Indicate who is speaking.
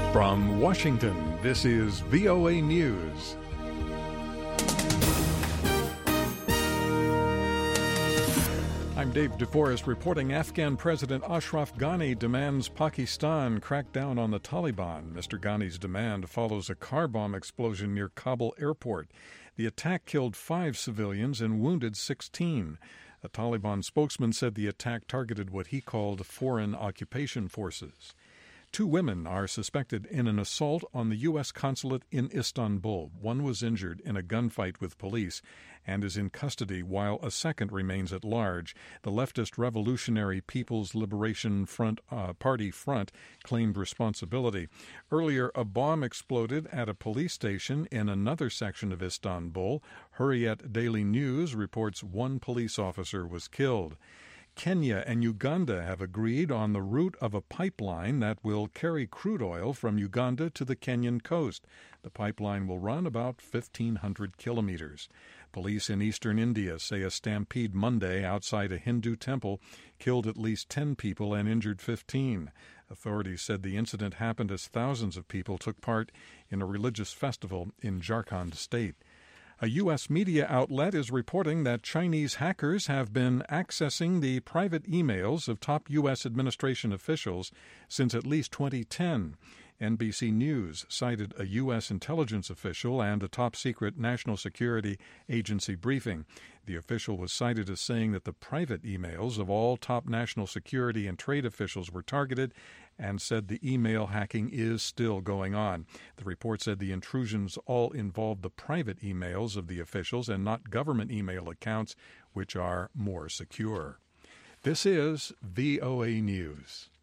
Speaker 1: From Washington, this is VOA News. I'm Dave DeForest reporting Afghan President Ashraf Ghani demands Pakistan crack down on the Taliban. Mr. Ghani's demand follows a car bomb explosion near Kabul airport. The attack killed 5 civilians and wounded 16. A Taliban spokesman said the attack targeted what he called foreign occupation forces. 2 women are suspected in an assault on the U.S. consulate in Istanbul. One was injured in a gunfight with police and is in custody, while a second remains at large. The leftist Revolutionary People's Liberation Party Front claimed responsibility. Earlier, a bomb exploded at a police station in another section of Istanbul. Hurriyet Daily News reports 1 police officer was killed. Kenya and Uganda have agreed on the route of a pipeline that will carry crude oil from Uganda to the Kenyan coast. The pipeline will run about 1,500 kilometers. Police in eastern India say a stampede Monday outside a Hindu temple killed at least 10 people and injured 15. Authorities said the incident happened as thousands of people took part in a religious festival in Jharkhand state. A U.S. media outlet is reporting that Chinese hackers have been accessing the private emails of top U.S. administration officials since at least 2010. NBC News cited a U.S. intelligence official and a top-secret National Security Agency briefing. The official was cited as saying that the private emails of all top national security and trade officials were targeted and said the email hacking is still going on. The report said the intrusions all involved the private emails of the officials and not government email accounts, which are more secure. This is VOA News.